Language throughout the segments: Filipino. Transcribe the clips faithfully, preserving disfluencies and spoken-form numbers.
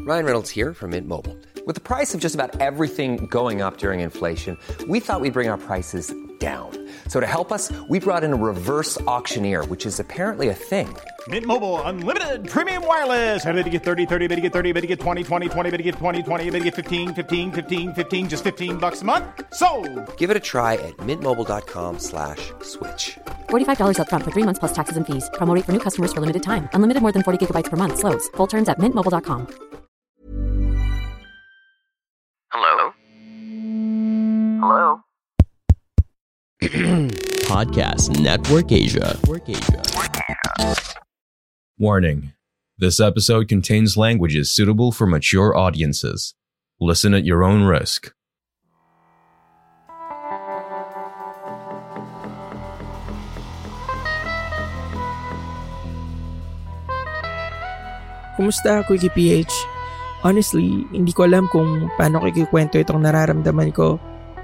Ryan Reynolds here from Mint Mobile. With the price of just about everything going up during inflation, we thought we'd bring our prices down. So to help us, we brought in a reverse auctioneer, which is apparently a thing. Mint Mobile Unlimited Premium Wireless. How to get thirty, thirty, how to get thirty, how to get twenty, twenty, twenty, how to get twenty, twenty, how to get fifteen, fifteen, fifteen, fifteen, just fifteen bucks a month? Sold! Give it a try at mintmobile.com slash switch. forty-five dollars up front for three months plus taxes and fees. Promo rate for new customers for limited time. Unlimited more than forty gigabytes per month. Slows full terms at mint mobile dot com. Hello? Hello? Podcast Network Asia. Network Asia. Warning. This episode contains languages suitable for mature audiences. Listen at your own risk. Kumusta, Quickie P H? Honestly, hindi ko alam kung paano kikikwento itong nararamdaman ko.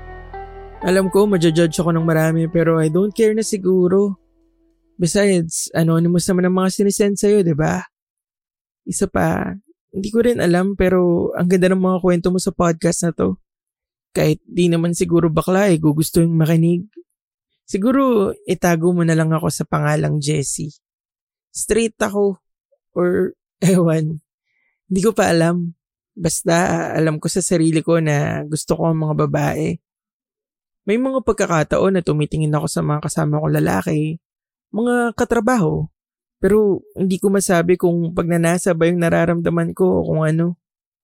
Alam ko, maja-judge ako ng marami pero I don't care na siguro. Besides, anonymous naman ang mga sinisend sa'yo, diba? Isa pa, hindi ko rin alam pero ang ganda ng mga kwento mo sa podcast na to. Kahit di naman siguro bakla eh, gugustuhin makinig. Siguro, itago mo na lang ako sa pangalang Jessie. Straight ako. Or, ewan. Hindi ko pa alam. Basta, alam ko sa sarili ko na gusto ko ang mga babae. May mga pagkakataon na tumitingin ako sa mga kasama kong lalaki, mga katrabaho, pero hindi ko masabi kung pagnanasa ba yung nararamdaman ko o kung ano.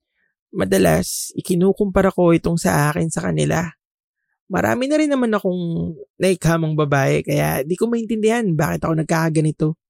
Madalas, ikinukumpara ko itong sa akin sa kanila. Marami na rin naman akong naikamang babae kaya di ko maintindihan bakit ako nagkakaganito.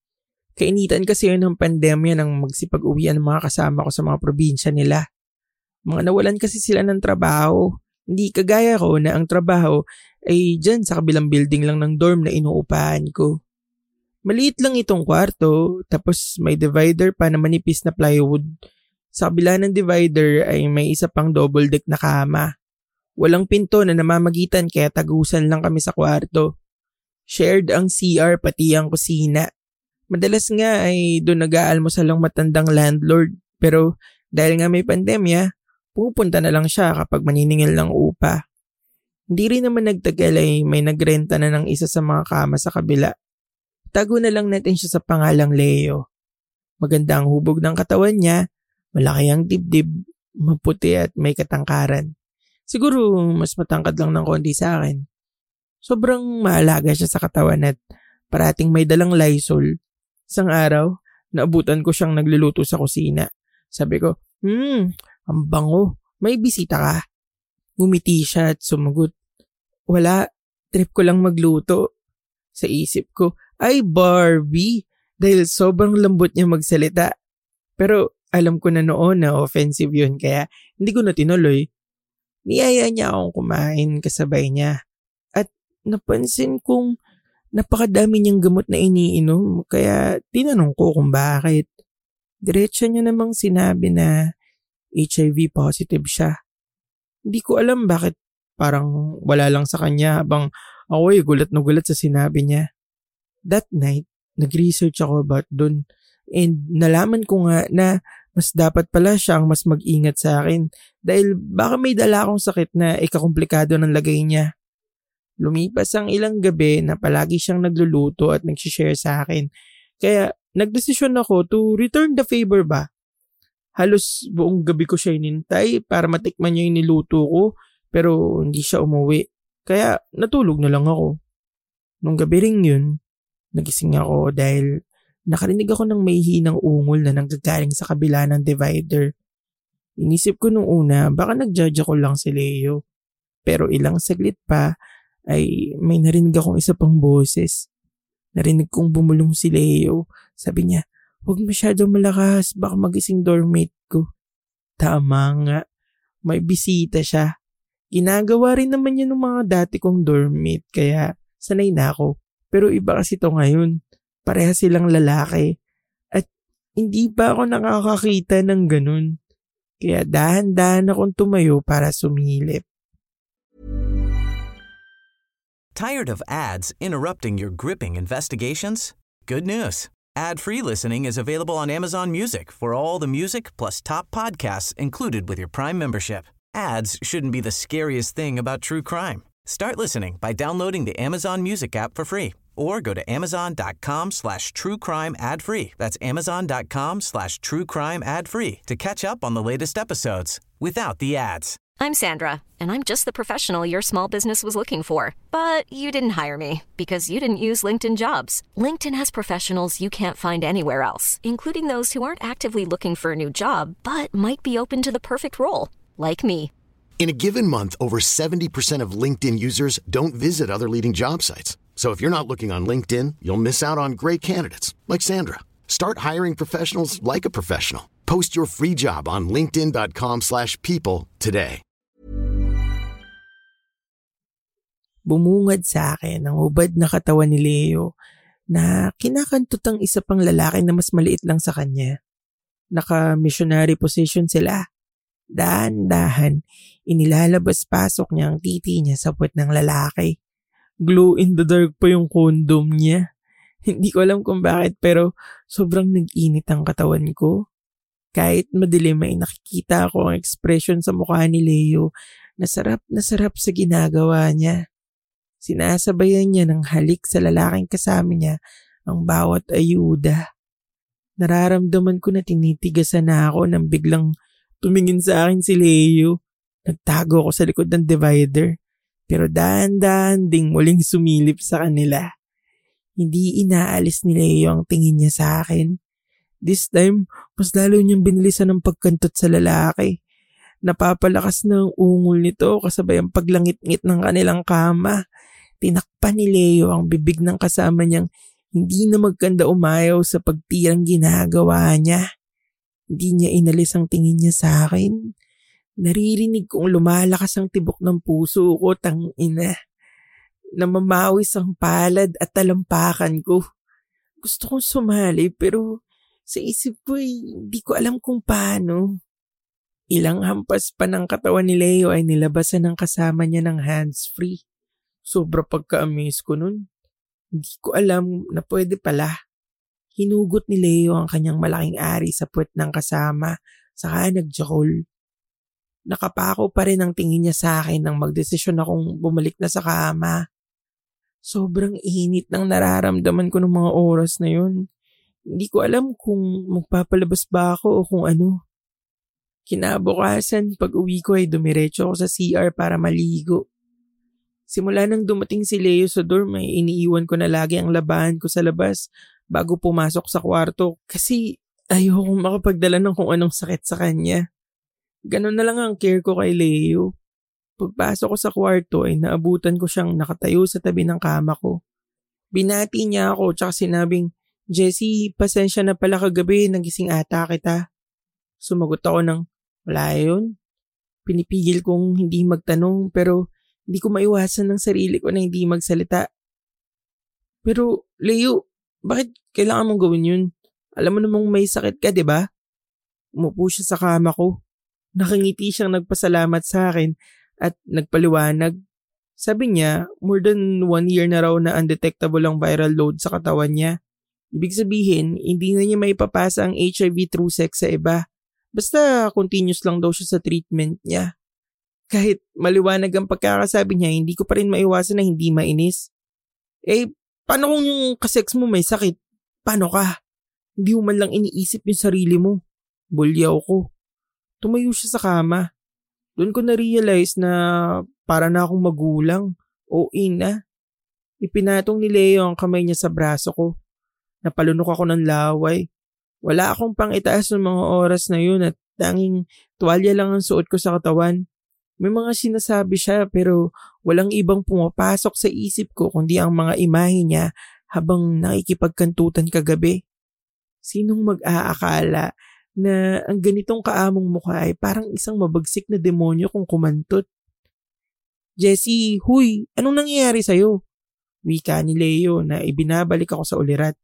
Kainitan kasi yun ng pandemya nang magsipag-uwian ng mga kasama ko sa mga probinsya nila. Mga nawalan kasi sila ng trabaho. Hindi kagaya ko na ang trabaho ay dyan sa kabilang building lang ng dorm na inuupahan ko. Maliit lang itong kwarto, tapos may divider pa na manipis na plywood. Sa kabila ng divider ay may isa pang double deck na kama. Walang pinto na namamagitan kaya tagusan lang kami sa kwarto. Shared ang C R pati ang kusina. Madalas nga ay doon nag-aalmusal ang matandang landlord pero dahil nga may pandemya, pupunta na lang siya kapag maniningil ng upa. Hindi rin naman nagtagal ay may nagrenta na ng isa sa mga kama sa kabila. Tago na lang natin siya sa pangalang Leo. Maganda ang hubog ng katawan niya, malaki ang dibdib, maputi at may katangkaran. Siguro mas matangkad lang ng konti sa akin. Sobrang maalaga siya sa katawan at parating may dalang Lysol. Isang araw, naabutan ko siyang nagluluto sa kusina. Sabi ko, hmm, ang bango, may bisita ka. Ngumiti siya at sumagot, wala, trip ko lang magluto. Sa isip ko, ay Barbie, dahil sobrang lambot niya magsalita. Pero alam ko na noon na offensive yun kaya hindi ko na tinuloy. Niyaya niya akong kumain kasabay niya. At napansin kong napakadami niyang gamot na iniinom kaya tinanong ko kung bakit. Diretso niya namang sinabi na H I V positive siya. Hindi ko alam bakit parang wala lang sa kanya habang ako ay gulat na gulat sa sinabi niya. That night, nag-research ako about dun and nalaman ko nga na mas dapat pala siyang mas mag-ingat sa akin dahil baka may dala akong sakit na ikakomplikado ng lagay niya. Lumipas ang ilang gabi na palagi siyang nagluluto at nag-share sa akin. Kaya nagdesisyon ako to return the favor ba? Halos buong gabi ko siya inintay para matikman niya yung niluto ko pero hindi siya umuwi. Kaya natulog na lang ako. Nung gabi ring yun, nagising ako dahil nakarinig ako ng may hinang ungol na nanggagaling sa kabila ng divider. Inisip ko nung una baka nag-judge ako lang si Leo. Pero ilang saglit pa ay may narinig akong isa pang boses. Narinig kong bumulong si Leo. Sabi niya, huwag masyadong malakas, baka magising dormmate ko. Tama nga, may bisita siya. Ginagawa rin naman yan ng mga dati kong dormmate, kaya sanay na ako. Pero iba kasi ito ngayon, pareha silang lalaki. At hindi pa ako nakakakita ng ganun. Kaya dahan-dahan akong tumayo para sumilip. Tired of ads interrupting your gripping investigations? Good news. Ad-free listening is available on Amazon Music for all the music plus top podcasts included with your Prime membership. Ads shouldn't be the scariest thing about true crime. Start listening by downloading the Amazon Music app for free or go to amazon.com slash true crime ad free. That's amazon.com slash true crime ad free to catch up on the latest episodes without the ads. I'm Sandra, and I'm just the professional your small business was looking for. But you didn't hire me because you didn't use LinkedIn Jobs. LinkedIn has professionals you can't find anywhere else, including those who aren't actively looking for a new job, but might be open to the perfect role, like me. In a given month, over seventy percent of LinkedIn users don't visit other leading job sites. So if you're not looking on LinkedIn, you'll miss out on great candidates like Sandra. Start hiring professionals like a professional. Post your free job on linkedin.com slash people today. Bumungad sa akin ang hubad na katawan ni Leo na kinakantot ang isa pang lalaki na mas maliit lang sa kanya. Naka-missionary position sila. Dahan-dahan, inilalabas-pasok niya ang titi niya sa puwet ng lalaki. Glow in the dark pa yung condom niya. Hindi ko alam kung bakit pero sobrang nag-init ang katawan ko. Kahit madilim ay nakikita ko ang expression sa mukha ni Leo na sarap na sarap sa ginagawa niya. Sinasabayan niya ng halik sa lalaking kasama niya ang bawat ayuda. Nararamdaman ko na tinitigasan na ako nang biglang tumingin sa akin si Leo. Nagtago ako sa likod ng divider. Pero dahan-dahan ding muling sumilip sa kanila. Hindi inaalis ni Leo ang tingin niya sa akin. This time, mas lalo niyang binilisan ng pagkantot sa lalaki. Napapalakas na ang ungol nito kasabay ang paglangit-ngit ng kanilang kama. Tinakpan ni Leo ang bibig ng kasama niyang hindi na magkanda umayaw sa pagtirang ginagawa niya. Hindi niya inalis ang tingin niya sa akin. Naririnig kong lumalakas ang tibok ng puso ko, tangina. Namamawis ang palad at talampakan ko. Gusto kong sumali pero sa isip ko eh, hindi ko alam kung paano. Ilang hampas pa ng katawan ni Leo ay nilabasan ng kasama niya ng hands-free. Sobra pagka-amaze ko nun. Hindi ko alam na pwede pala. Hinugot ni Leo ang kanyang malaking ari sa puwet ng kasama, saka nagjakol. Nakapako pa rin ang tingin niya sa akin nang magdesisyon akong bumalik na sa kama. Sobrang init ng nararamdaman ko ng mga oras na yun. Hindi ko alam kung magpapalabas ba ako o kung ano. Kinabukasan, pag uwi ko ay dumiretso ako sa C R para maligo. Simula nang dumating si Leo sa dorm ay iniiwan ko na lagi ang labahan ko sa labas bago pumasok sa kwarto kasi ayokong makapagdala ng kung anong sakit sa kanya. Ganon na lang ang care ko kay Leo. Pagpasok ko sa kwarto ay naabutan ko siyang nakatayo sa tabi ng kama ko. Binati niya ako tsaka sinabing, "Jessie, pasensya na pala kagabi, nagising ata kita." Sumagot ako ng, "Wala yun." Pinipigil kong hindi magtanong pero hindi ko maiwasan ng sarili ko na hindi magsalita. "Pero Leo, bakit kailangan mong gawin yun? Alam mo namang may sakit ka, di ba?" Umupo siya sa kama ko. Nakangiti siyang nagpasalamat sa akin at nagpaliwanag. Sabi niya, more than one year na raw na undetectable ang viral load sa katawan niya. Ibig sabihin, hindi na niya maipapasa ang H I V through sex sa iba. Basta continuous lang daw siya sa treatment niya. Kahit maliwanag ang pagkakasabi niya, hindi ko pa rin maiwasan na hindi mainis. Eh, paano kung yung kasex mo may sakit? Paano ka? Hindi mo man lang iniisip yung sarili mo. Bulyaw ko. Tumayo siya sa kama. Doon ko na-realize na para na akong magulang. O ina. Ipinatong ni Leo ang kamay niya sa braso ko. Napalunok ako ng laway. Wala akong pang itaas ng mga oras na yun at tanging tuwalya lang ang suot ko sa katawan. May mga sinasabi siya pero walang ibang pumapasok sa isip ko kundi ang mga imahe niya habang nakikipagkantutan kagabi. Sinong mag-aakala na ang ganitong kaamong mukha ay parang isang mabagsik na demonyo kung kumantot? "Jessie, huy, anong nangyayari sa'yo?" Wika ni Leo na ibinabalik ako sa ulirat.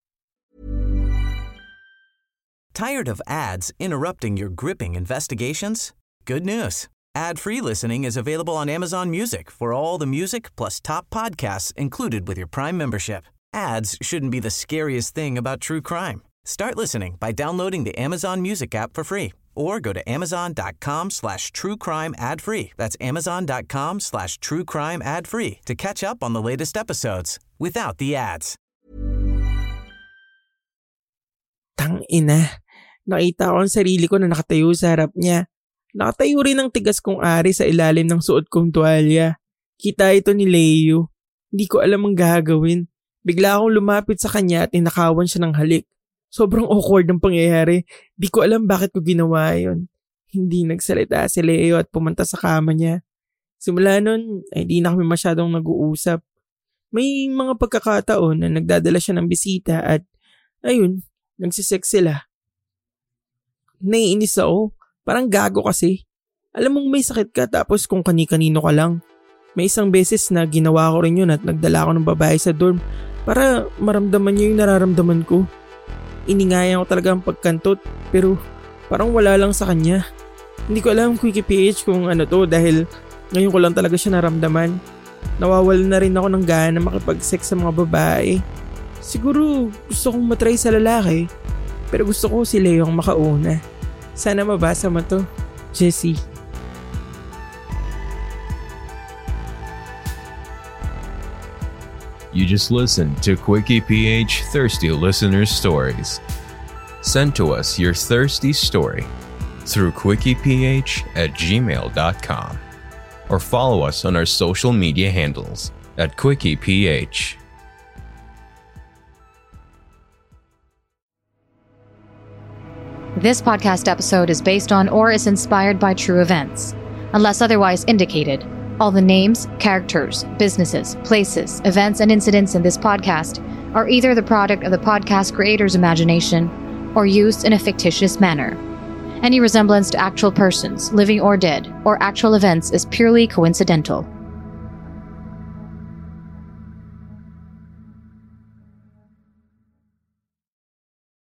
Tired of ads interrupting your gripping investigations? Good news. Ad-free listening is available on Amazon Music for all the music plus top podcasts included with your Prime membership. Ads shouldn't be the scariest thing about true crime. Start listening by downloading the Amazon Music app for free or go to amazon.com slash true crime ad free. That's amazon.com slash true crime ad free to catch up on the latest episodes without the ads. Tang ina. Nakita ko ang sarili ko na nakatayo sa harap niya. Nakatayo rin ang tigas kong ari sa ilalim ng suot kong tuwalya. Kita ito ni Leo. Hindi ko alam ang gagawin. Bigla akong lumapit sa kanya at inakawan siya ng halik. Sobrang awkward ng pangyayari. Di ko alam bakit ko ginawa yon. Hindi nagsalita si Leo at pumunta sa kama niya. Simula nun, ay di na kami masyadong nag-uusap. May mga pagkakataon na nagdadala siya ng bisita at ayun, nagsisex sila. Naiinis ako. Parang gago kasi. Alam mong may sakit ka tapos kung kani-kanino ka lang. May isang beses na ginawa ko rin yun at nagdala ko ng babae sa dorm para maramdaman niya yung nararamdaman ko. Iningayan ko talaga ang pagkantot pero parang wala lang sa kanya. Hindi ko alam Quickie P H kung ano to dahil ngayon ko lang talaga siya naramdaman. Nawawala na rin ako ng gana makipag-sex sa mga babae. Siguro gusto kong matry sa lalaki pero gusto ko si Leo ang makauna. Sana mabasa mo to, Jessie. You just listened to Quickie P H Thirsty Listeners Stories. Send to us your thirsty story through quickieph at gmail dot com or follow us on our social media handles at quickieph. This podcast episode is based on or is inspired by true events. Unless otherwise indicated, all the names, characters, businesses, places, events, and incidents in this podcast are either the product of the podcast creator's imagination or used in a fictitious manner. Any resemblance to actual persons, living or dead, or actual events is purely coincidental.